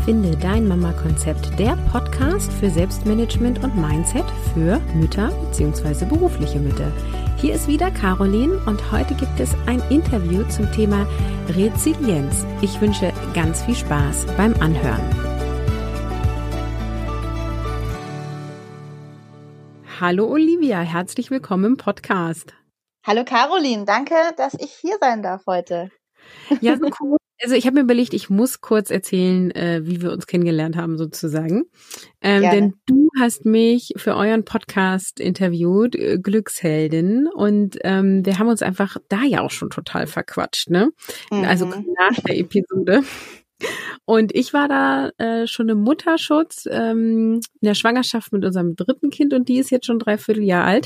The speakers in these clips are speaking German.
Finde dein Mama-Konzept, der Podcast für Selbstmanagement und Mindset für Mütter bzw. berufliche Mütter. Hier ist wieder Caroline und heute gibt es ein Interview zum Thema Resilienz. Ich wünsche ganz viel Spaß beim Anhören. Hallo Olivia, herzlich willkommen im Podcast. Hallo Caroline, danke, dass ich hier sein darf heute. Ja, so cool. Also ich habe mir überlegt, ich muss kurz erzählen, wie wir uns kennengelernt haben sozusagen. Denn du hast mich für euren Podcast interviewt, Glücksheldin. Und wir haben uns einfach da ja auch schon total verquatscht, ne? Also nach der Episode. Und ich war da schon im Mutterschutz in der Schwangerschaft mit unserem 3. Kind und die ist jetzt schon 3/4 Jahr alt.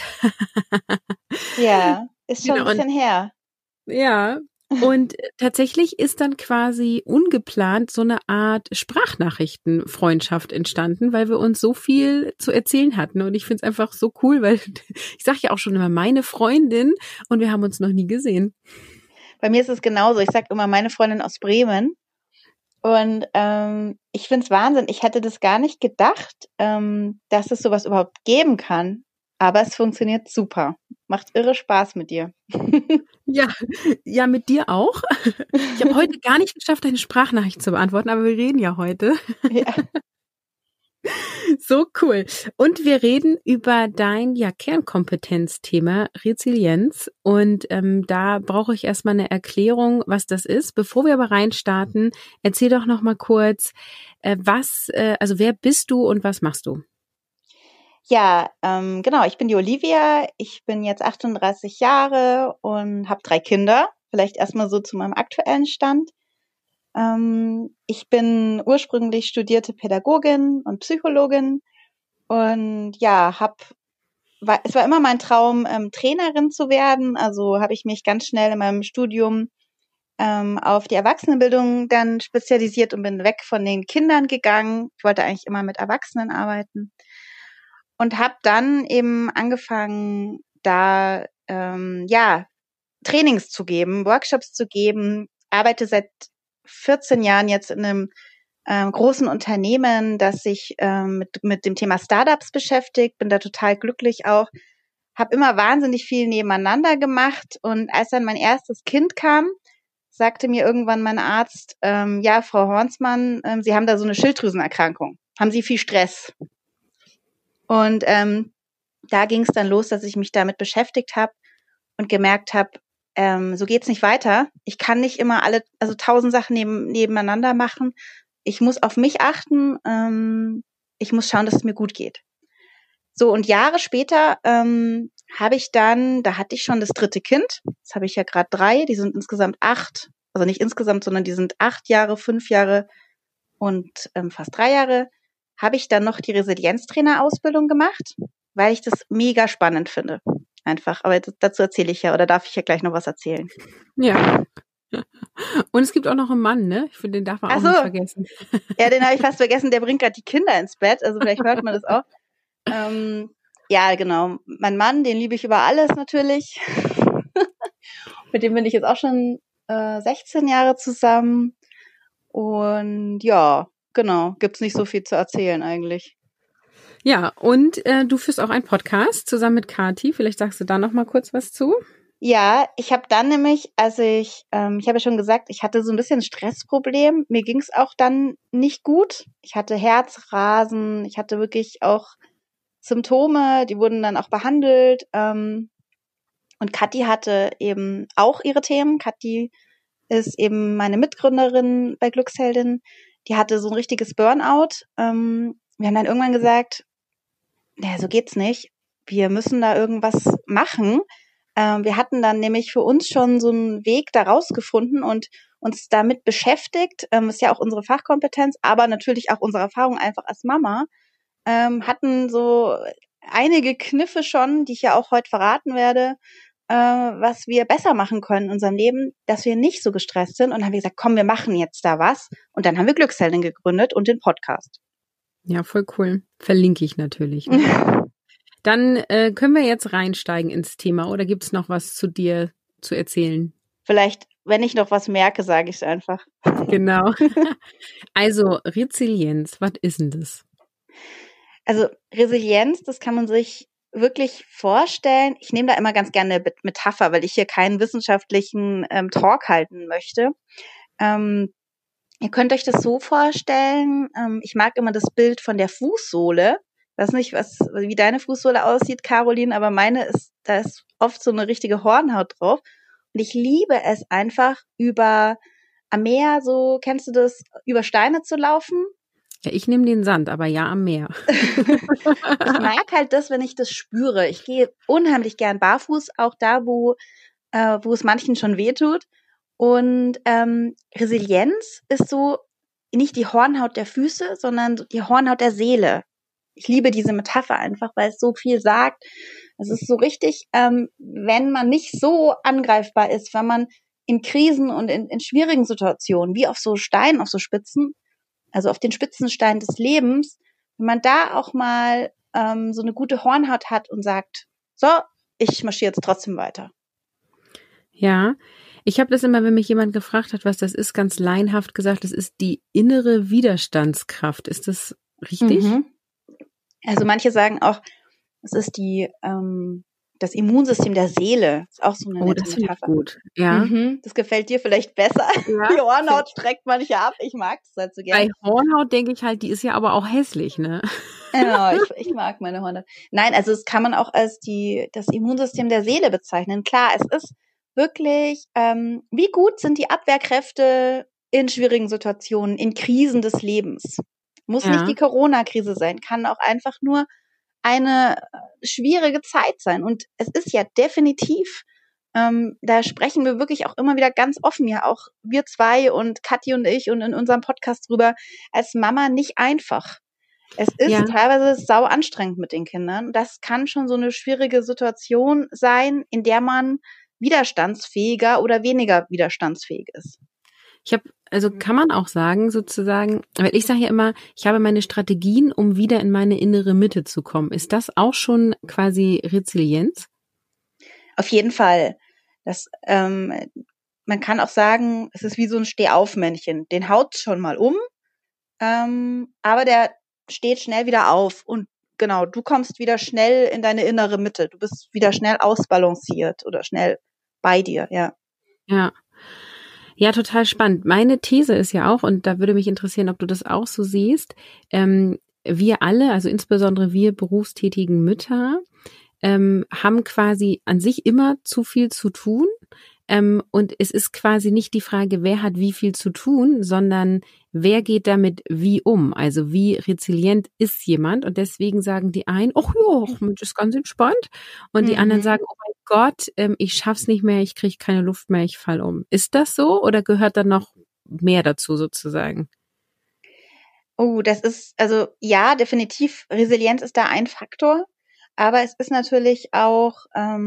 Ja, ist schon ein bisschen her. Ja. Und tatsächlich ist dann quasi ungeplant so eine Art Sprachnachrichtenfreundschaft entstanden, weil wir uns so viel zu erzählen hatten. Und ich finde es einfach so cool, weil ich sage ja auch schon immer meine Freundin und wir haben uns noch nie gesehen. Bei mir ist es genauso. Ich sage immer meine Freundin aus Bremen. Und ich finde es Wahnsinn. Ich hätte das gar nicht gedacht, dass es sowas überhaupt geben kann. Aber es funktioniert super. Macht irre Spaß mit dir. Ja, mit dir auch. Ich habe heute gar nicht geschafft, deine Sprachnachricht zu beantworten, aber wir reden ja heute. Ja. So cool. Und wir reden über dein Kernkompetenzthema Resilienz. Und da brauche ich erstmal eine Erklärung, was das ist. Bevor wir aber reinstarten, erzähl doch noch mal kurz, wer bist du und was machst du? Ja, genau. Ich bin die Olivia. Ich bin jetzt 38 Jahre und habe 3 Kinder. Vielleicht erstmal so zu meinem aktuellen Stand. Ich bin ursprünglich studierte Pädagogin und Psychologin und ja, es war immer mein Traum, Trainerin zu werden. Also habe ich mich ganz schnell in meinem Studium auf die Erwachsenenbildung dann spezialisiert und bin weg von den Kindern gegangen. Ich wollte eigentlich immer mit Erwachsenen arbeiten. Und habe dann eben angefangen, da Trainings zu geben, Workshops zu geben. Arbeite seit 14 Jahren jetzt in einem großen Unternehmen, das sich mit dem Thema Startups beschäftigt. Bin da total glücklich auch. Habe immer wahnsinnig viel nebeneinander gemacht. Und als dann mein erstes Kind kam, sagte mir irgendwann mein Arzt, Frau Hornsmann, Sie haben da so eine Schilddrüsenerkrankung. Haben Sie viel Stress? Und da ging es dann los, dass ich mich damit beschäftigt habe und gemerkt habe, so geht's nicht weiter. Ich kann nicht immer 1000 Sachen nebeneinander machen. Ich muss auf mich achten. Ich muss schauen, dass es mir gut geht. So, und Jahre später da hatte ich schon das 3. Kind. Jetzt habe ich ja gerade 3. Die sind insgesamt 8. Also nicht insgesamt, sondern die sind 8 Jahre, 5 Jahre und fast 3 Jahre. Habe ich dann noch die Resilienztrainer-Ausbildung gemacht, weil ich das mega spannend finde. Einfach, aber dazu erzähle ich ja, oder darf ich ja gleich noch was erzählen? Ja. Und es gibt auch noch einen Mann, ne? Ich finde, den darf man auch nicht vergessen. Ja, den habe ich fast vergessen, der bringt gerade die Kinder ins Bett, also vielleicht hört man das auch. Ja, genau. Mein Mann, den liebe ich über alles natürlich. Mit dem bin ich jetzt auch schon 16 Jahre zusammen. Und ja, genau, gibt's nicht so viel zu erzählen eigentlich. Ja, und du führst auch einen Podcast zusammen mit Kathi. Vielleicht sagst du da noch mal kurz was zu. Ja, ich habe dann nämlich, ich habe ja schon gesagt, ich hatte so ein bisschen ein Stressproblem. Mir ging es auch dann nicht gut. Ich hatte Herzrasen, ich hatte wirklich auch Symptome, die wurden dann auch behandelt. Und Kathi hatte eben auch ihre Themen. Kathi ist eben meine Mitgründerin bei Glücksheldin. Die hatte so ein richtiges Burnout. Wir haben dann irgendwann gesagt, naja, so geht's nicht. Wir müssen da irgendwas machen. Wir hatten dann nämlich für uns schon so einen Weg da rausgefunden und uns damit beschäftigt. Ist ja auch unsere Fachkompetenz, aber natürlich auch unsere Erfahrung einfach als Mama. Hatten so einige Kniffe schon, die ich ja auch heute verraten werde, was wir besser machen können in unserem Leben, dass wir nicht so gestresst sind. Und dann haben wir gesagt, komm, wir machen jetzt da was. Und dann haben wir Glücksheldin gegründet und den Podcast. Ja, voll cool. Verlinke ich natürlich. Dann können wir jetzt reinsteigen ins Thema oder gibt es noch was zu dir zu erzählen? Vielleicht wenn ich noch was merke, sage ich es einfach. Genau. Also Resilienz, was ist denn das? Also Resilienz, das kann man sich wirklich vorstellen. Ich nehme da immer ganz gerne eine Metapher, weil ich hier keinen wissenschaftlichen Talk halten möchte. Ihr könnt euch das so vorstellen, ich mag immer das Bild von der Fußsohle. Ich weiß nicht, wie deine Fußsohle aussieht, Caroline, aber da ist oft so eine richtige Hornhaut drauf. Und ich liebe es einfach am Meer, so, kennst du das, über Steine zu laufen? Ja, ich nehme den Sand, aber ja am Meer. Ich mag halt das, wenn ich das spüre. Ich gehe unheimlich gern barfuß, auch da, wo es manchen schon wehtut. Und Resilienz ist so nicht die Hornhaut der Füße, sondern die Hornhaut der Seele. Ich liebe diese Metapher einfach, weil es so viel sagt. Es ist so richtig, wenn man nicht so angreifbar ist, wenn man in Krisen und in schwierigen Situationen, wie auf so Steinen, auf so Spitzen, also auf den Spitzenstein des Lebens, wenn man da auch mal so eine gute Hornhaut hat und sagt, so, ich marschiere jetzt trotzdem weiter. Ja, ich habe das immer, wenn mich jemand gefragt hat, was das ist, ganz laienhaft gesagt, das ist die innere Widerstandskraft. Ist das richtig? Mhm. Also manche sagen auch, es ist das Immunsystem der Seele. Ist auch so eine nette das Metapher. Gut, ja. Das gefällt dir vielleicht besser. Ja, die Hornhaut schreckt manche ab. Ich mag es halt so gerne. Bei Hornhaut denke ich halt, die ist ja aber auch hässlich, ne? Genau, ich mag meine Hornhaut. Nein, also es kann man auch als das Immunsystem der Seele bezeichnen. Klar, es ist wirklich, wie gut sind die Abwehrkräfte in schwierigen Situationen, in Krisen des Lebens. Muss nicht die Corona-Krise sein, kann auch einfach nur eine schwierige Zeit sein. Und es ist ja definitiv, da sprechen wir wirklich auch immer wieder ganz offen, ja auch wir zwei und Kathi und ich und in unserem Podcast drüber, als Mama nicht einfach. Es ist teilweise sau anstrengend mit den Kindern. Das kann schon so eine schwierige Situation sein, in der man widerstandsfähiger oder weniger widerstandsfähig ist. Also kann man auch sagen, sozusagen, weil ich sage ja immer, ich habe meine Strategien, um wieder in meine innere Mitte zu kommen. Ist das auch schon quasi Resilienz? Auf jeden Fall. Man kann auch sagen, es ist wie so ein Stehaufmännchen. Den haut's schon mal aber der steht schnell wieder auf. Und genau, du kommst wieder schnell in deine innere Mitte. Du bist wieder schnell ausbalanciert oder schnell bei dir, ja. Ja. Ja, total spannend. Meine These ist ja auch, und da würde mich interessieren, ob du das auch so siehst, wir alle, also insbesondere wir berufstätigen Mütter, haben quasi an sich immer zu viel zu tun. Und es ist quasi nicht die Frage, wer hat wie viel zu tun, sondern wer geht damit wie um? Also wie resilient ist jemand? Und deswegen sagen die einen, ach ja, das ist ganz entspannt. Und die anderen sagen, oh mein Gott, ich schaff's nicht mehr, ich kriege keine Luft mehr, ich fall um. Ist das so oder gehört da noch mehr dazu sozusagen? Oh, das ist, also ja, definitiv, Resilienz ist da ein Faktor. Aber es ist natürlich auch,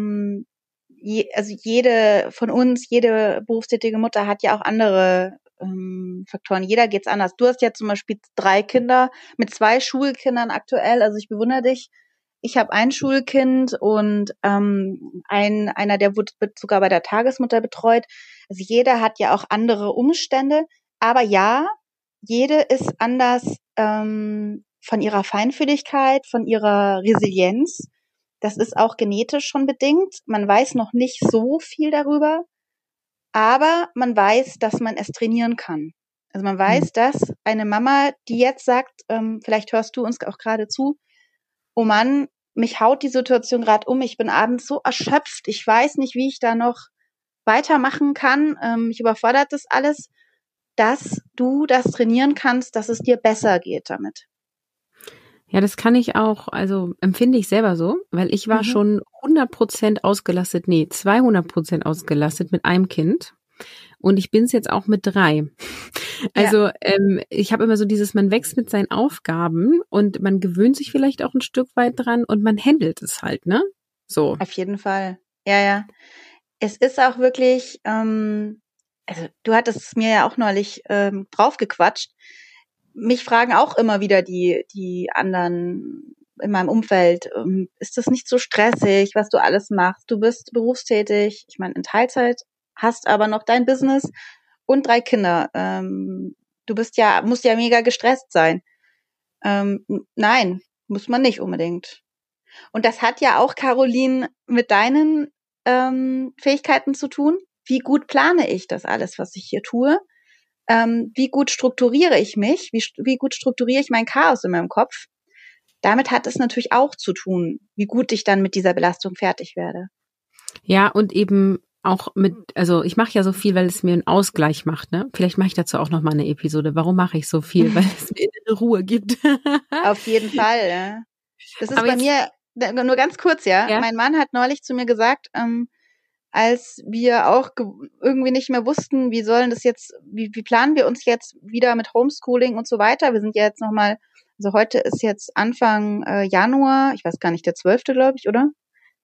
jede von uns, jede berufstätige Mutter hat ja auch andere Faktoren. Jeder geht's anders. Du hast ja zum Beispiel 3 Kinder mit 2 Schulkindern aktuell. Also ich bewundere dich. Ich habe ein Schulkind und einer, der wird sogar bei der Tagesmutter betreut. Also jeder hat ja auch andere Umstände. Aber ja, jede ist anders von ihrer Feinfühligkeit, von ihrer Resilienz. Das ist auch genetisch schon bedingt. Man weiß noch nicht so viel darüber, aber man weiß, dass man es trainieren kann. Also man weiß, dass eine Mama, die jetzt sagt, vielleicht hörst du uns auch gerade zu, oh Mann, mich haut die Situation gerade um, ich bin abends so erschöpft, ich weiß nicht, wie ich da noch weitermachen kann, mich überfordert das alles, dass du das trainieren kannst, dass es dir besser geht damit. Ja, das kann ich auch, also empfinde ich selber so, weil ich war schon 100% ausgelastet, 200% ausgelastet mit einem Kind. Und ich bin's jetzt auch mit 3. Also ich habe immer so man wächst mit seinen Aufgaben und man gewöhnt sich vielleicht auch ein Stück weit dran und man handelt es halt, ne? So. Auf jeden Fall. Ja. Es ist auch wirklich, also du hattest es mir ja auch neulich draufgequatscht. Mich fragen auch immer wieder die anderen in meinem Umfeld, ist das nicht so stressig, was du alles machst? Du bist berufstätig. Ich meine, in Teilzeit hast aber noch dein Business und 3 Kinder. Musst ja mega gestresst sein. Nein, muss man nicht unbedingt. Und das hat ja auch, Caroline, mit deinen Fähigkeiten zu tun. Wie gut plane ich das alles, was ich hier tue? Wie gut strukturiere ich mich? Wie gut strukturiere ich mein Chaos in meinem Kopf? Damit hat es natürlich auch zu tun, wie gut ich dann mit dieser Belastung fertig werde. Ja, und eben auch also ich mache ja so viel, weil es mir einen Ausgleich macht, ne? Vielleicht mache ich dazu auch noch mal eine Episode. Warum mache ich so viel? Weil es mir innere Ruhe gibt. Auf jeden Fall, ja. Das ist aber bei mir, nur ganz kurz, ja. Mein Mann hat neulich zu mir gesagt, als wir auch irgendwie nicht mehr wussten, wie planen wir uns jetzt wieder mit Homeschooling und so weiter. Wir sind ja jetzt nochmal, also heute ist jetzt Anfang Januar, ich weiß gar nicht, der 12., glaube ich, oder?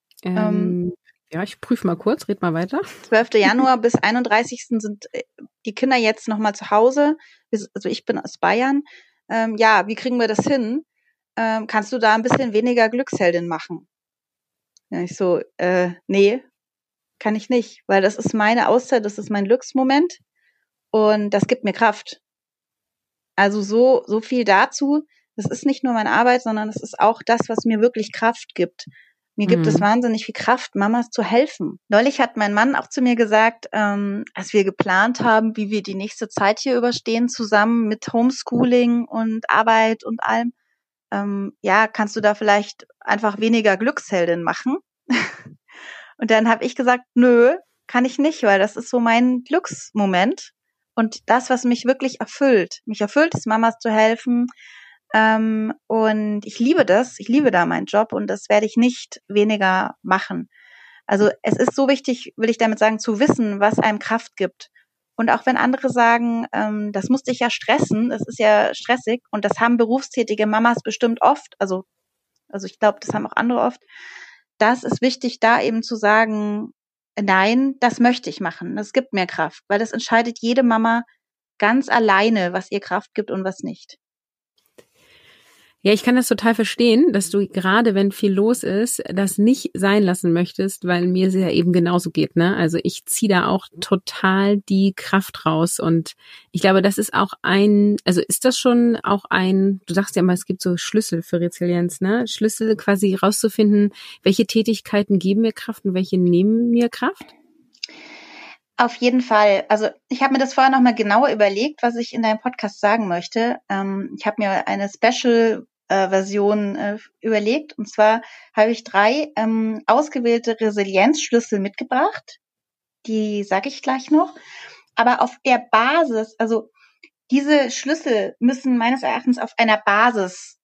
Ja, ich prüfe mal kurz, red mal weiter. 12. Januar bis 31. sind die Kinder jetzt nochmal zu Hause. Also ich bin aus Bayern. Wie kriegen wir das hin? Kannst du da ein bisschen weniger Glücksheldin machen? Ja, ich so, nee, kann ich nicht, weil das ist meine Auszeit, das ist mein Glücksmoment und das gibt mir Kraft. Also so viel dazu. Das ist nicht nur meine Arbeit, sondern es ist auch das, was mir wirklich Kraft gibt. Mir gibt es wahnsinnig viel Kraft, Mamas zu helfen. Neulich hat mein Mann auch zu mir gesagt, als wir geplant haben, wie wir die nächste Zeit hier überstehen, zusammen mit Homeschooling und Arbeit und allem, kannst du da vielleicht einfach weniger Glücksheldin machen? Und dann habe ich gesagt, nö, kann ich nicht, weil das ist so mein Glücksmoment und das, was mich wirklich erfüllt. Mich erfüllt es, Mamas zu helfen. Und ich liebe das, ich liebe da meinen Job und das werde ich nicht weniger machen. Also es ist so wichtig, will ich damit sagen, zu wissen, was einem Kraft gibt. Und auch wenn andere sagen, das muss dich ja stressen, das ist ja stressig und das haben berufstätige Mamas bestimmt oft, also ich glaube, das haben auch andere oft. Das ist wichtig, da eben zu sagen, nein, das möchte ich machen, das gibt mir Kraft, weil das entscheidet jede Mama ganz alleine, was ihr Kraft gibt und was nicht. Ja, ich kann das total verstehen, dass du gerade, wenn viel los ist, das nicht sein lassen möchtest, weil mir es ja eben genauso geht, ne? Also ich ziehe da auch total die Kraft raus und ich glaube, das ist auch ist das schon auch du sagst ja mal, es gibt so Schlüssel für Resilienz, ne? Schlüssel quasi rauszufinden, welche Tätigkeiten geben mir Kraft und welche nehmen mir Kraft? Auf jeden Fall. Also ich habe mir das vorher nochmal genauer überlegt, was ich in deinem Podcast sagen möchte. Ich habe mir eine Special-Version überlegt. Und zwar habe ich 3 ausgewählte Resilienzschlüssel mitgebracht. Die sage ich gleich noch. Aber auf der Basis, also diese Schlüssel müssen meines Erachtens auf einer Basis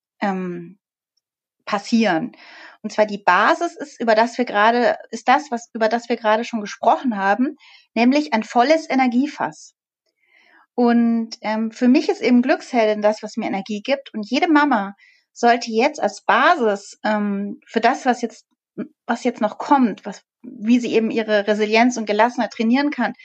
passieren. Und zwar die Basis ist, über das wir gerade schon gesprochen haben, nämlich ein volles Energiefass. Und für mich ist eben Glücksheldin das, was mir Energie gibt. Und jede Mama sollte jetzt als Basis für das, was jetzt noch kommt, wie sie eben ihre Resilienz und Gelassenheit trainieren kann,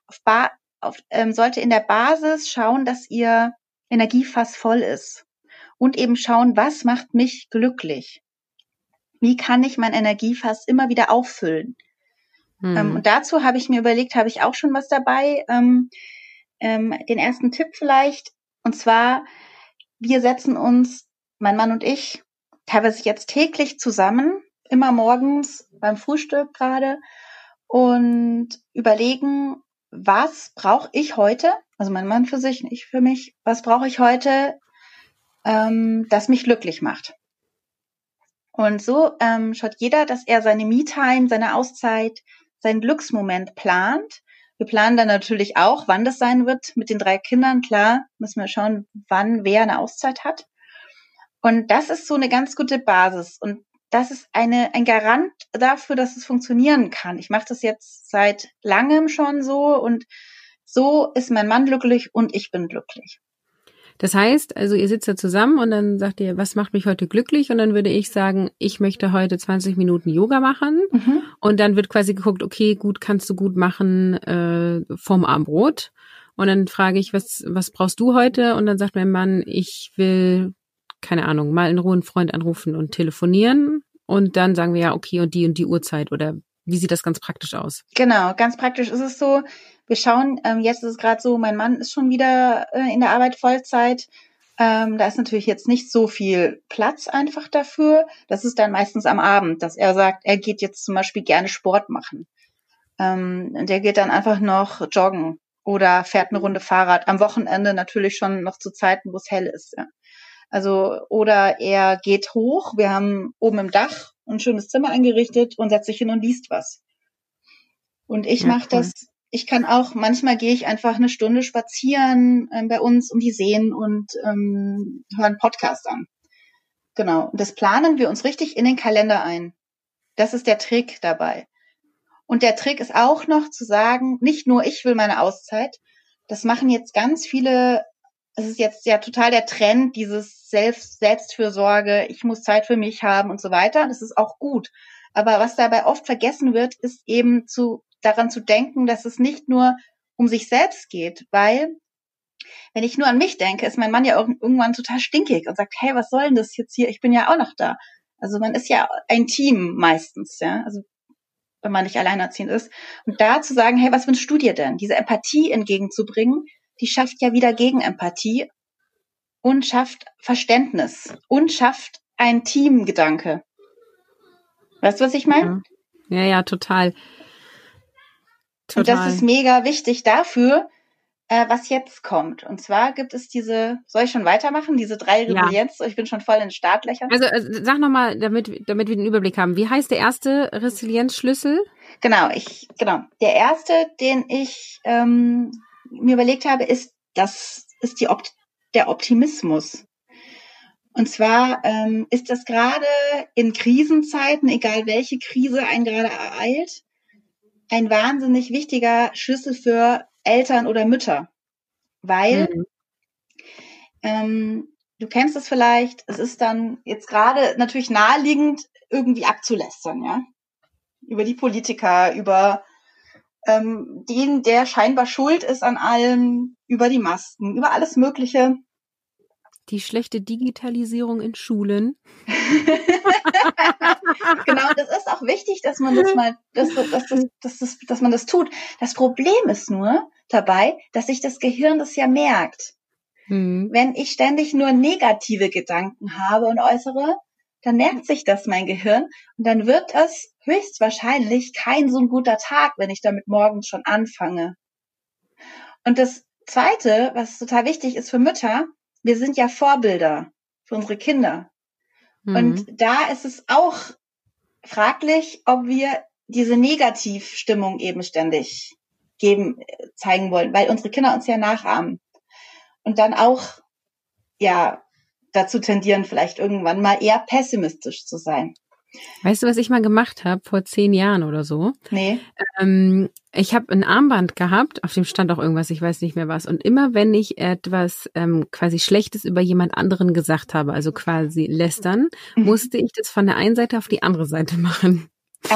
sollte in der Basis schauen, dass ihr Energiefass voll ist. Und eben schauen, was macht mich glücklich? Wie kann ich mein Energiefass immer wieder auffüllen? Und dazu habe ich mir überlegt, habe ich auch schon was dabei. Den ersten Tipp vielleicht. Und zwar, wir setzen uns, mein Mann und ich, teilweise jetzt täglich zusammen, immer morgens beim Frühstück gerade, und überlegen, was brauche ich heute, also mein Mann für sich, ich für mich, was brauche ich heute, das mich glücklich macht. Und so schaut jeder, dass er seine Me-Time, seine Auszeit, seinen Glücksmoment plant. Wir planen dann natürlich auch, wann das sein wird mit den 3 Kindern. Klar, müssen wir schauen, wann wer eine Auszeit hat. Und das ist so eine ganz gute Basis. Und das ist ein Garant dafür, dass es funktionieren kann. Ich mache das jetzt seit langem schon so und so ist mein Mann glücklich und ich bin glücklich. Das heißt, also ihr sitzt da zusammen und dann sagt ihr, was macht mich heute glücklich? Und dann würde ich sagen, ich möchte heute 20 Minuten Yoga machen. Und dann wird quasi geguckt, okay, gut, kannst du gut machen vorm Abendbrot. Und dann frage ich, was brauchst du heute? Und dann sagt mein Mann, ich will, keine Ahnung, mal in Ruhe einen Freund anrufen und telefonieren. Und dann sagen wir ja, okay, und die Uhrzeit oder wie sieht das ganz praktisch aus? Genau, ganz praktisch ist es so, wir schauen, jetzt ist es gerade so, mein Mann ist schon wieder in der Arbeit Vollzeit. Da ist natürlich jetzt nicht so viel Platz einfach dafür. Das ist dann meistens am Abend, dass er sagt, er geht jetzt zum Beispiel gerne Sport machen. Der geht dann einfach noch joggen oder fährt eine Runde Fahrrad. Am Wochenende natürlich schon noch zu Zeiten, wo es hell ist. Ja. Also, oder er geht hoch. Wir haben oben im Dach ein schönes Zimmer eingerichtet und setzt sich hin und liest was. Und ich mache das. Ich kann auch, manchmal gehe ich einfach eine Stunde spazieren bei uns um die Seen und höre einen Podcast an. Genau. Und das planen wir uns richtig in den Kalender ein. Das ist der Trick dabei. Und der Trick ist auch noch zu sagen, nicht nur ich will meine Auszeit, das machen jetzt ganz viele, es ist jetzt ja total der Trend, dieses Selbstfürsorge, ich muss Zeit für mich haben und so weiter. Das ist auch gut. Aber was dabei oft vergessen wird, ist eben daran zu denken, dass es nicht nur um sich selbst geht, weil wenn ich nur an mich denke, ist mein Mann ja irgendwann total stinkig und sagt, hey, was soll denn das jetzt hier? Ich bin ja auch noch da. Also man ist ja ein Team meistens, ja. Also wenn man nicht alleinerziehend ist. Und da zu sagen, hey, was wünschst du dir denn? Diese Empathie entgegenzubringen, die schafft ja wieder Gegenempathie und schafft Verständnis und schafft ein Teamgedanke. Weißt du, was ich meine? Ja, total. Und das ist mega wichtig dafür, was jetzt kommt. Und zwar gibt es soll ich schon weitermachen? Diese 3 Resilienz, ich bin schon voll in den Startlöchern. Also sag nochmal, damit wir den Überblick haben. Wie heißt der erste Resilienzschlüssel? Genau. Der erste, den ich mir überlegt habe, ist der Optimismus. Und zwar ist das gerade in Krisenzeiten, egal welche Krise einen gerade ereilt, ein wahnsinnig wichtiger Schlüssel für Eltern oder Mütter. Weil, du kennst es vielleicht, es ist dann jetzt gerade natürlich naheliegend, irgendwie abzulästern, ja. Über die Politiker, über den, der scheinbar schuld ist an allem, über die Masken, über alles Mögliche. Die schlechte Digitalisierung in Schulen. Genau, das ist auch wichtig, dass man das mal, dass man das tut. Das Problem ist nur dabei, dass sich das Gehirn das ja merkt. Wenn ich ständig nur negative Gedanken habe und äußere, dann merkt sich das mein Gehirn und dann wird es höchstwahrscheinlich kein so ein guter Tag, wenn ich damit morgens schon anfange. Und das Zweite, was total wichtig ist für Mütter, wir sind ja Vorbilder für unsere Kinder. Und da ist es auch fraglich, ob wir diese Negativstimmung eben ständig zeigen wollen, weil unsere Kinder uns ja nachahmen. Und dann auch, ja, dazu tendieren, vielleicht irgendwann mal eher pessimistisch zu sein. Weißt du, was ich mal gemacht habe vor 10 Jahren oder so? Nee. Ich habe ein Armband gehabt, auf dem stand auch irgendwas, ich weiß nicht mehr was. Und immer wenn ich etwas quasi Schlechtes über jemand anderen gesagt habe, also quasi lästern, musste ich das von der einen Seite auf die andere Seite machen.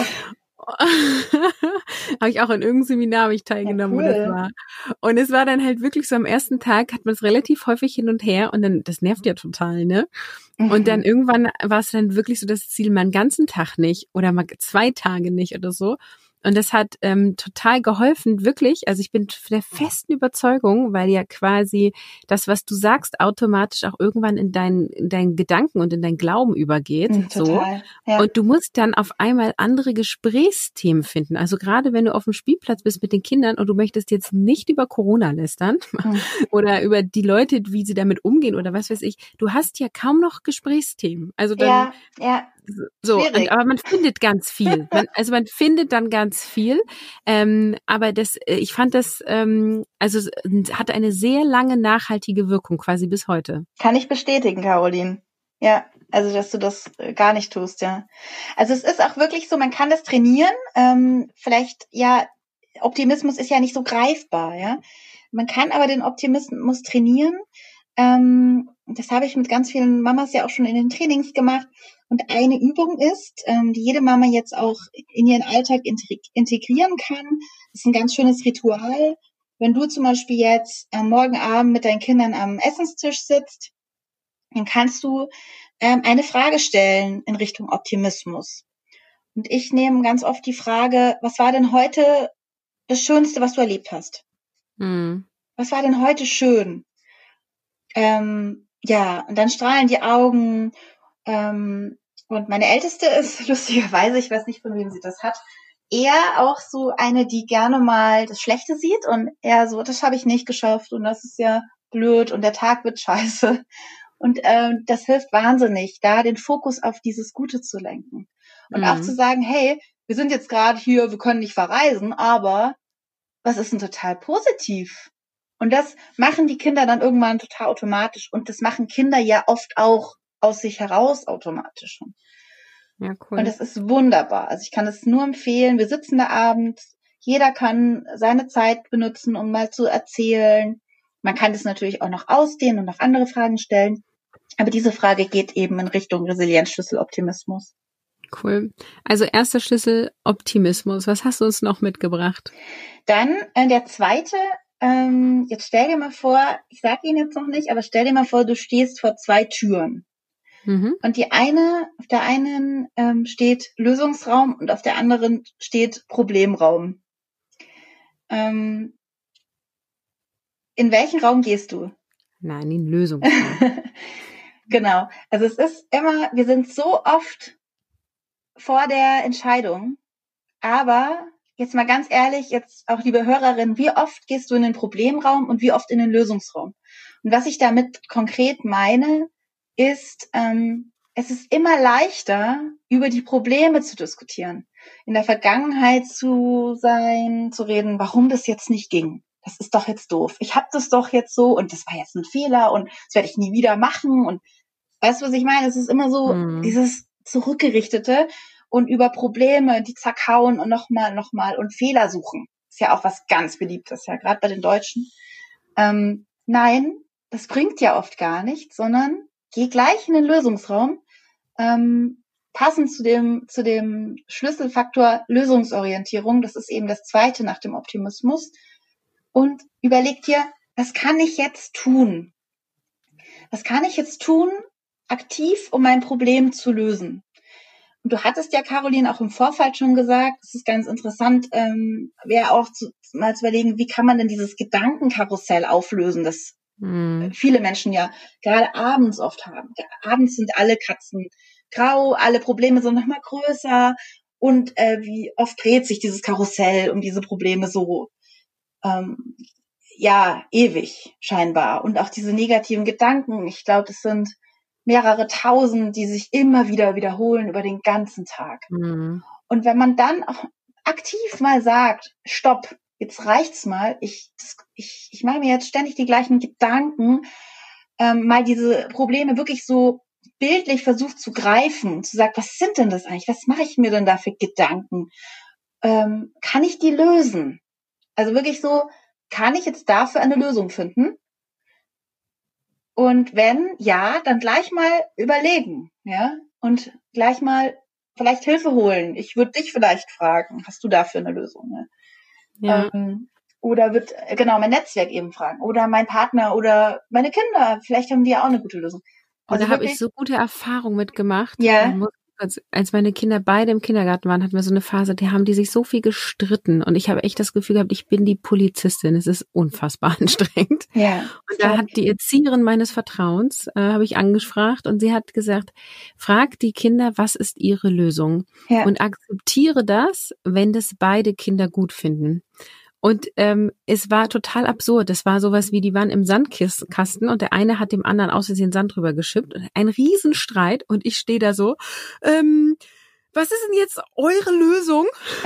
Habe ich auch in irgendeinem Seminar teilgenommen, wo das war. Und es war dann halt wirklich so, am ersten Tag hat man es relativ häufig hin und her und dann, das nervt ja total, ne? Und dann irgendwann war es dann wirklich so das Ziel, mal einen ganzen Tag nicht oder mal 2 Tage nicht oder so. Und das hat total geholfen, wirklich. Also ich bin der festen Überzeugung, weil ja quasi das, was du sagst, automatisch auch irgendwann in deinen Gedanken und in deinen Glauben übergeht. Total, so. Ja. Und du musst dann auf einmal andere Gesprächsthemen finden. Also gerade wenn du auf dem Spielplatz bist mit den Kindern und du möchtest jetzt nicht über Corona lästern oder über die Leute, wie sie damit umgehen oder was weiß ich. Du hast ja kaum noch Gesprächsthemen. Also dann, ja. So, aber man findet ganz viel. Man findet dann ganz viel. Aber ich fand das, also hatte eine sehr lange nachhaltige Wirkung, quasi bis heute. Kann ich bestätigen, Caroline. Ja, also dass du das gar nicht tust, ja. Also es ist auch wirklich so, man kann das trainieren. Vielleicht, ja, Optimismus ist ja nicht so greifbar, ja. Man kann aber den Optimismus trainieren. Das habe ich mit ganz vielen Mamas ja auch schon in den Trainings gemacht. Und eine Übung ist, die jede Mama jetzt auch in ihren Alltag integrieren kann. Das ist ein ganz schönes Ritual. Wenn du zum Beispiel jetzt am Morgenabend mit deinen Kindern am Essenstisch sitzt, dann kannst du eine Frage stellen in Richtung Optimismus. Und ich nehme ganz oft die Frage, was war denn heute das Schönste, was du erlebt hast? Was war denn heute schön? Ja, und dann strahlen die Augen. Und meine Älteste ist lustigerweise, ich weiß nicht, von wem sie das hat, eher auch so eine, die gerne mal das Schlechte sieht und eher so, das habe ich nicht geschafft und das ist ja blöd und der Tag wird scheiße. Und das hilft wahnsinnig, da den Fokus auf dieses Gute zu lenken. Und auch zu sagen, hey, wir sind jetzt gerade hier, wir können nicht verreisen, aber was ist denn total positiv? Und das machen die Kinder dann irgendwann total automatisch. Und das machen Kinder ja oft auch aus sich heraus automatisch. Ja, cool. Und das ist wunderbar. Also ich kann es nur empfehlen. Wir sitzen da abends. Jeder kann seine Zeit benutzen, um mal zu erzählen. Man kann das natürlich auch noch ausdehnen und noch andere Fragen stellen. Aber diese Frage geht eben in Richtung Resilienz, Schlüssel, Optimismus. Cool. Also erster Schlüssel, Optimismus. Was hast du uns noch mitgebracht? Dann der zweite, jetzt stell dir mal vor, ich sage ihn jetzt noch nicht, aber stell dir mal vor, du stehst vor 2 Türen. Und auf der einen steht Lösungsraum und auf der anderen steht Problemraum. In welchen Raum gehst du? Nein, in den Lösungsraum. Genau. Also es ist immer, wir sind so oft vor der Entscheidung, aber jetzt mal ganz ehrlich, jetzt auch liebe Hörerin, wie oft gehst du in den Problemraum und wie oft in den Lösungsraum? Und was ich damit konkret meine, ist, es ist immer leichter, über die Probleme zu diskutieren, in der Vergangenheit zu sein, zu reden, warum das jetzt nicht ging. Das ist doch jetzt doof. Ich habe das doch jetzt so und das war jetzt ein Fehler und das werde ich nie wieder machen. Und weißt du, was ich meine? Es ist immer so dieses Zurückgerichtete und über Probleme, die zerkauen und nochmal und Fehler suchen. Ist ja auch was ganz Beliebtes, ja, gerade bei den Deutschen. Nein, das bringt ja oft gar nichts, sondern geh gleich in den Lösungsraum, passend zu dem Schlüsselfaktor Lösungsorientierung, das ist eben das zweite nach dem Optimismus, und überleg dir, was kann ich jetzt tun? Was kann ich jetzt tun, aktiv, um mein Problem zu lösen? Und du hattest ja, Caroline, auch im Vorfeld schon gesagt, es ist ganz interessant, wäre auch mal zu überlegen, wie kann man denn dieses Gedankenkarussell auflösen, das viele Menschen ja gerade abends oft haben. Abends sind alle Katzen grau, alle Probleme sind nochmal größer und wie oft dreht sich dieses Karussell um diese Probleme so ewig scheinbar. Und auch diese negativen Gedanken, ich glaube, das sind mehrere tausend, die sich immer wieder wiederholen über den ganzen Tag. Und wenn man dann auch aktiv mal sagt, stopp, jetzt reicht's mal, ich mache mir jetzt ständig die gleichen Gedanken, mal diese Probleme wirklich so bildlich versucht zu greifen, zu sagen, was sind denn das eigentlich, was mache ich mir denn da für Gedanken, kann ich die lösen? Also wirklich so, kann ich jetzt dafür eine Lösung finden? Und wenn ja, dann gleich mal überlegen, ja, und gleich mal vielleicht Hilfe holen. Ich würde dich vielleicht fragen, hast du dafür eine Lösung? Ne? Ja. Oder mein Netzwerk eben fragen. Oder mein Partner oder meine Kinder, vielleicht haben die ja auch eine gute Lösung. Also da habe ich so gute Erfahrungen mitgemacht. Ja. Als meine Kinder beide im Kindergarten waren, hatten wir so eine Phase, haben die sich so viel gestritten. Und ich habe echt das Gefühl gehabt, ich bin die Polizistin. Es ist unfassbar anstrengend. Ja. Und da hat die Erzieherin meines Vertrauens, habe ich angefragt und sie hat gesagt, frag die Kinder, was ist ihre Lösung? Ja. Und akzeptiere das, wenn das beide Kinder gut finden. Und es war total absurd. Das war sowas wie, die waren im Sandkasten und der eine hat dem anderen aus Versehen Sand drüber geschippt. Ein Riesenstreit und ich stehe da so, was ist denn jetzt eure Lösung?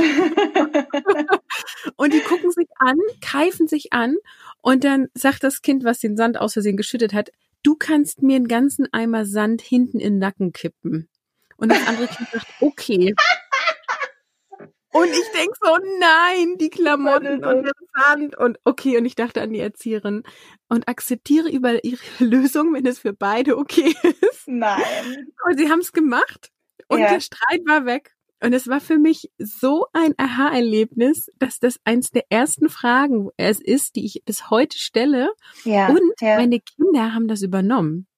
Und die gucken sich an, keifen sich an und dann sagt das Kind, was den Sand aus Versehen geschüttet hat, du kannst mir einen ganzen Eimer Sand hinten in den Nacken kippen. Und das andere Kind sagt, okay. Und ich denk so, nein, die Klamotten und der Sand und okay. Und ich dachte an die Erzieherin und akzeptiere über ihre Lösung, wenn es für beide okay ist. Nein. Und sie haben es gemacht und der Streit war weg. Und es war für mich so ein Aha-Erlebnis, dass das eins der ersten Fragen ist, die ich bis heute stelle. Ja, und meine Kinder haben das übernommen.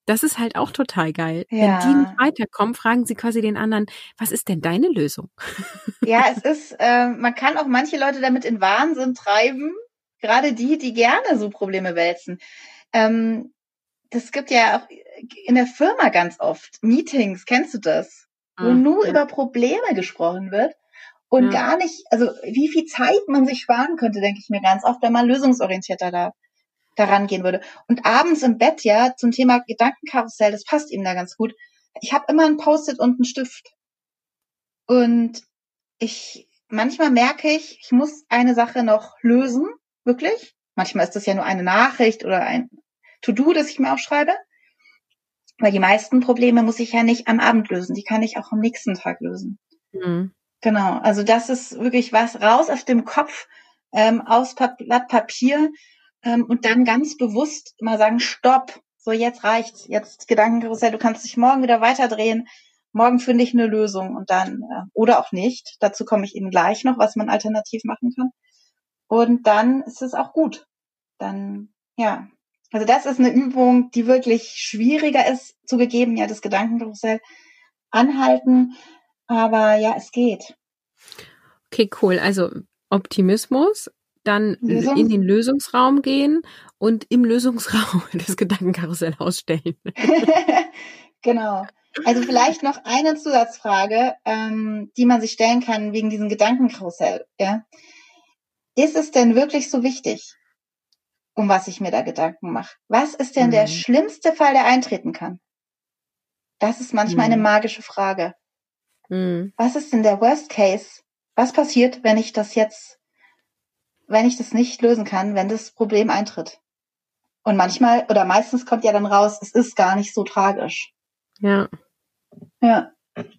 Das ist halt auch total geil. Ja. Wenn die nicht weiterkommen, fragen sie quasi den anderen, was ist denn deine Lösung? Ja, es ist, man kann auch manche Leute damit in Wahnsinn treiben, gerade die gerne so Probleme wälzen. Das gibt ja auch in der Firma ganz oft Meetings, kennst du das? Wo nur über Probleme gesprochen wird und gar nicht, also wie viel Zeit man sich sparen könnte, denke ich mir ganz oft, wenn man lösungsorientierter daran gehen würde. Und abends im Bett, ja, zum Thema Gedankenkarussell, das passt ihm da ganz gut. Ich habe immer ein Post-it und einen Stift. Und manchmal merke ich muss eine Sache noch lösen, wirklich. Manchmal ist das ja nur eine Nachricht oder ein To-Do, das ich mir aufschreibe. Weil die meisten Probleme muss ich ja nicht am Abend lösen. Die kann ich auch am nächsten Tag lösen. Mhm. Genau. Also das ist wirklich was raus aus dem Kopf, aus Blatt Papier, und dann ganz bewusst mal sagen, stopp. So, jetzt reicht's. Jetzt Gedankenkarussell. Du kannst dich morgen wieder weiterdrehen. Morgen finde ich eine Lösung und dann, oder auch nicht. Dazu komme ich eben gleich noch, was man alternativ machen kann. Und dann ist es auch gut. Dann, ja. Also das ist eine Übung, die wirklich schwieriger ist, zugegeben, ja, das Gedankenkarussell anhalten. Aber ja, es geht. Okay, cool. Also Optimismus, dann in den Lösungsraum gehen und im Lösungsraum das Gedankenkarussell ausstellen. Genau. Also vielleicht noch eine Zusatzfrage, die man sich stellen kann wegen diesem Gedankenkarussell. Ja? Ist es denn wirklich so wichtig, um was ich mir da Gedanken mache? Was ist denn der schlimmste Fall, der eintreten kann? Das ist manchmal eine magische Frage. Was ist denn der Worst Case? Was passiert, wenn ich das nicht lösen kann, wenn das Problem eintritt? Und manchmal oder meistens kommt ja dann raus, es ist gar nicht so tragisch. Ja. Ja.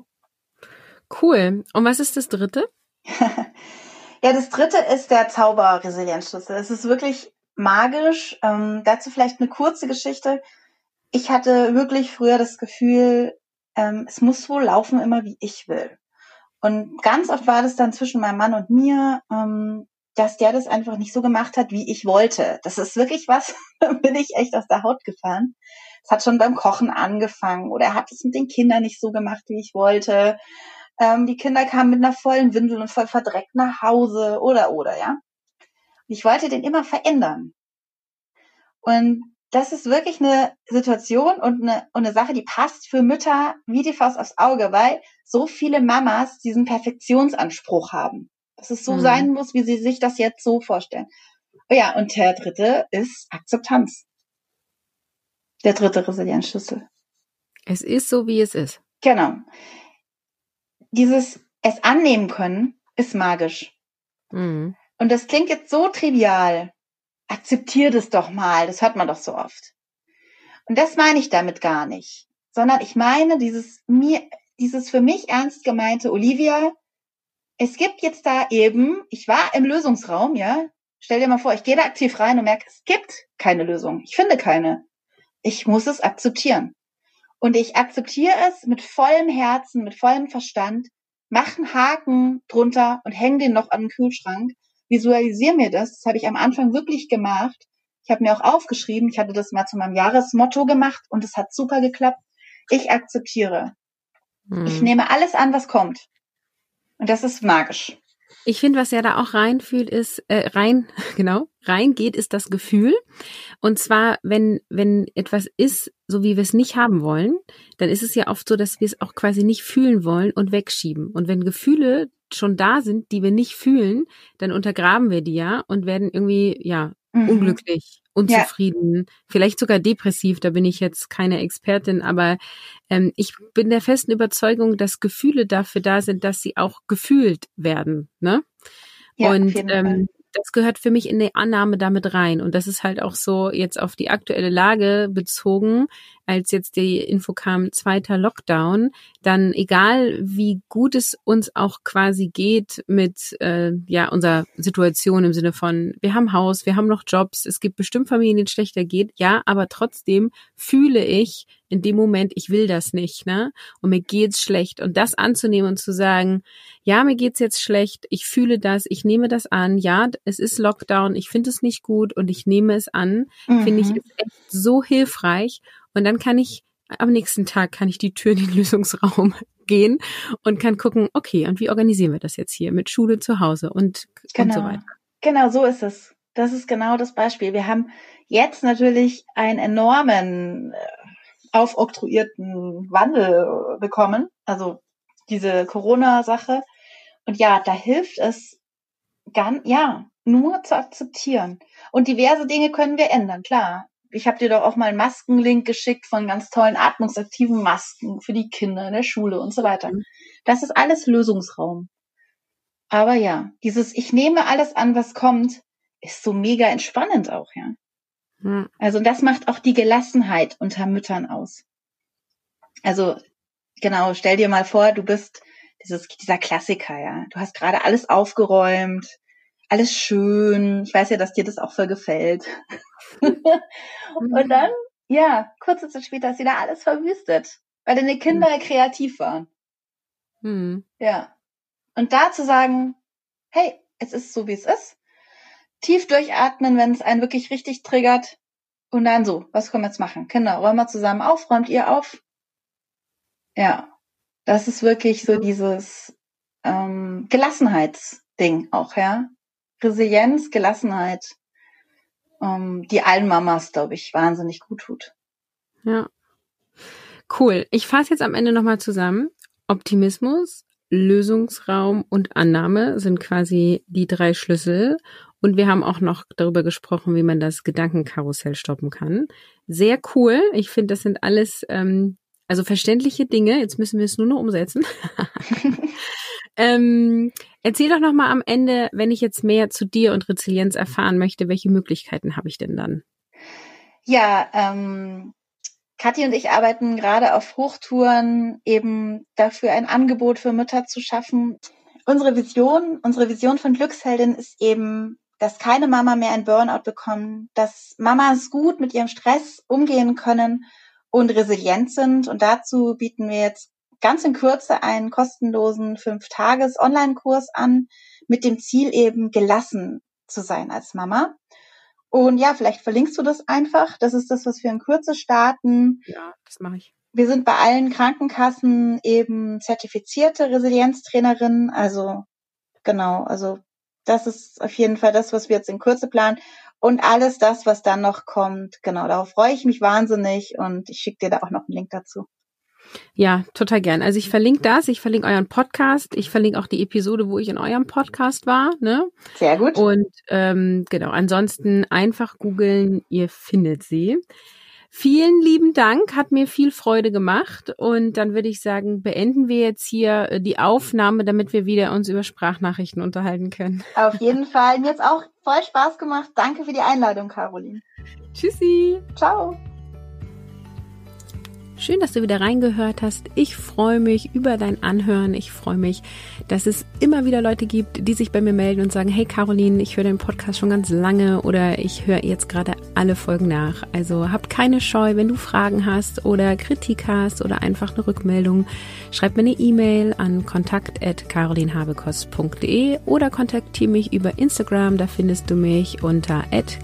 Cool. Und was ist das dritte? Ja, das dritte ist der Zauber-Resilienzschlüssel. Es ist wirklich magisch. Dazu vielleicht eine kurze Geschichte. Ich hatte wirklich früher das Gefühl, es muss wohl laufen immer, wie ich will. Und ganz oft war das dann zwischen meinem Mann und mir, dass der das einfach nicht so gemacht hat, wie ich wollte. Das ist wirklich was, da bin ich echt aus der Haut gefahren. Es hat schon beim Kochen angefangen oder er hat es mit den Kindern nicht so gemacht, wie ich wollte. Die Kinder kamen mit einer vollen Windel und voll verdreckt nach Hause oder, ja. Ich wollte den immer verändern. Und das ist wirklich eine Situation und eine Sache, die passt für Mütter wie die Faust aufs Auge, weil so viele Mamas diesen Perfektionsanspruch haben. Dass es so sein muss, wie sie sich das jetzt so vorstellen. Oh ja, und der dritte ist Akzeptanz. Der dritte Resilienzschlüssel. Es ist so, wie es ist. Genau. Dieses es annehmen können ist magisch. Und das klingt jetzt so trivial. Akzeptier das doch mal, das hört man doch so oft. Und das meine ich damit gar nicht, sondern ich meine dieses für mich ernst gemeinte, Olivia, es gibt jetzt da eben, ich war im Lösungsraum, ja, stell dir mal vor, ich gehe da aktiv rein und merke, es gibt keine Lösung, ich finde keine. Ich muss es akzeptieren. Und ich akzeptiere es mit vollem Herzen, mit vollem Verstand, mache einen Haken drunter und hänge den noch an den Kühlschrank, visualisiere mir das habe ich am Anfang wirklich gemacht. Ich habe mir auch aufgeschrieben, ich hatte das mal zu meinem Jahresmotto gemacht und es hat super geklappt. Ich akzeptiere. Ich nehme alles an, was kommt. Und das ist magisch. Ich finde, was ja da auch reingeht, ist das Gefühl. Und zwar, wenn etwas ist, so wie wir es nicht haben wollen, dann ist es ja oft so, dass wir es auch quasi nicht fühlen wollen und wegschieben. Und wenn Gefühle schon da sind, die wir nicht fühlen, dann untergraben wir die ja und werden irgendwie, unglücklich, unzufrieden, vielleicht sogar depressiv. Da bin ich jetzt keine Expertin, aber ich bin der festen Überzeugung, dass Gefühle dafür da sind, dass sie auch gefühlt werden, ne? Ja, und das gehört für mich in die Annahme damit rein. Und das ist halt auch so jetzt auf die aktuelle Lage bezogen, als jetzt die Info kam, 2. Lockdown, dann egal wie gut es uns auch quasi geht mit unserer Situation im Sinne von, wir haben Haus, wir haben noch Jobs, es gibt bestimmt Familien, denen es schlechter geht, ja, aber trotzdem fühle ich in dem Moment, ich will das nicht, ne? Und mir geht's schlecht. Und das anzunehmen und zu sagen, ja, mir geht's jetzt schlecht, ich fühle das, ich nehme das an, ja, es ist Lockdown, ich finde es nicht gut und ich nehme es an, finde ich ist echt so hilfreich. Und dann kann ich am nächsten Tag die Tür in den Lösungsraum gehen und kann gucken, okay, und wie organisieren wir das jetzt hier mit Schule zu Hause und so weiter. Genau, so ist es. Das ist genau das Beispiel. Wir haben jetzt natürlich einen enormen aufoktroyierten Wandel bekommen, also diese Corona-Sache. Und ja, da hilft es nur zu akzeptieren. Und diverse Dinge können wir ändern, klar. Ich habe dir doch auch mal einen Maskenlink geschickt von ganz tollen atmungsaktiven Masken für die Kinder in der Schule und so weiter. Das ist alles Lösungsraum. Aber ja, ich nehme alles an, was kommt, ist so mega entspannend auch, ja. Also das macht auch die Gelassenheit unter Müttern aus. Also genau, stell dir mal vor, du bist dieser Klassiker, ja. Du hast gerade alles aufgeräumt, alles schön. Ich weiß ja, dass dir das auch voll gefällt. Und dann, ja, kurze Zeit später ist wieder alles verwüstet, weil deine Kinder kreativ waren. Ja. Und da zu sagen, hey, es ist so, wie es ist. Tief durchatmen, wenn es einen wirklich richtig triggert. Und dann so, was können wir jetzt machen? Kinder, räumen wir zusammen auf, räumt ihr auf? Ja, das ist wirklich so dieses Gelassenheitsding auch, ja. Resilienz, Gelassenheit, die allen Mamas, glaube ich, wahnsinnig gut tut. Ja, cool. Ich fasse jetzt am Ende nochmal zusammen. Optimismus, Lösungsraum und Annahme sind quasi die 3 Schlüssel. Und wir haben auch noch darüber gesprochen, wie man das Gedankenkarussell stoppen kann. Sehr cool. Ich finde, das sind alles verständliche Dinge. Jetzt müssen wir es nur noch umsetzen. Erzähl doch nochmal am Ende, wenn ich jetzt mehr zu dir und Resilienz erfahren möchte, welche Möglichkeiten habe ich denn dann? Ja, Kathi und ich arbeiten gerade auf Hochtouren, eben dafür ein Angebot für Mütter zu schaffen. Unsere Vision von Glücksheldin ist eben, dass keine Mama mehr ein Burnout bekommt, dass Mamas gut mit ihrem Stress umgehen können und resilient sind. Und dazu bieten wir jetzt ganz in Kürze einen kostenlosen 5-Tages-Online-Kurs an, mit dem Ziel eben gelassen zu sein als Mama. Und ja, vielleicht verlinkst du das einfach. Das ist das, was wir in Kürze starten. Ja, das mache ich. Wir sind bei allen Krankenkassen eben zertifizierte Resilienztrainerinnen. Also genau, also das ist auf jeden Fall das, was wir jetzt in Kürze planen. Und alles das, was dann noch kommt, genau, darauf freue ich mich wahnsinnig. Und ich schicke dir da auch noch einen Link dazu. Ja, total gern. Also ich verlinke euren Podcast, ich verlinke auch die Episode, wo ich in eurem Podcast war, ne? Sehr gut. Und genau, ansonsten einfach googeln, ihr findet sie. Vielen lieben Dank, hat mir viel Freude gemacht und dann würde ich sagen, beenden wir jetzt hier die Aufnahme, damit wir wieder uns über Sprachnachrichten unterhalten können. Auf jeden Fall. Mir hat's auch voll Spaß gemacht. Danke für die Einladung, Caroline. Tschüssi. Ciao. Schön, dass du wieder reingehört hast. Ich freue mich über dein Anhören. Ich freue mich, dass es immer wieder Leute gibt, die sich bei mir melden und sagen, hey Caroline, ich höre den Podcast schon ganz lange oder ich höre jetzt gerade alle Folgen nach. Also habt keine Scheu, wenn du Fragen hast oder Kritik hast oder einfach eine Rückmeldung. Schreib mir eine E-Mail an kontakt@carolinhabekost.de oder kontaktiere mich über Instagram. Da findest du mich unter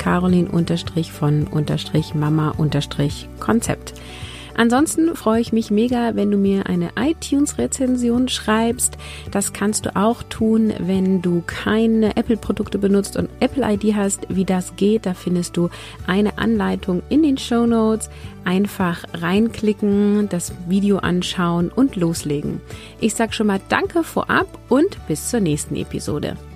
@carolin_mama_konzept. Ansonsten freue ich mich mega, wenn du mir eine iTunes-Rezension schreibst. Das kannst du auch tun, wenn du keine Apple-Produkte benutzt und Apple-ID hast. Wie das geht, da findest du eine Anleitung in den Shownotes. Einfach reinklicken, das Video anschauen und loslegen. Ich sage schon mal Danke vorab und bis zur nächsten Episode.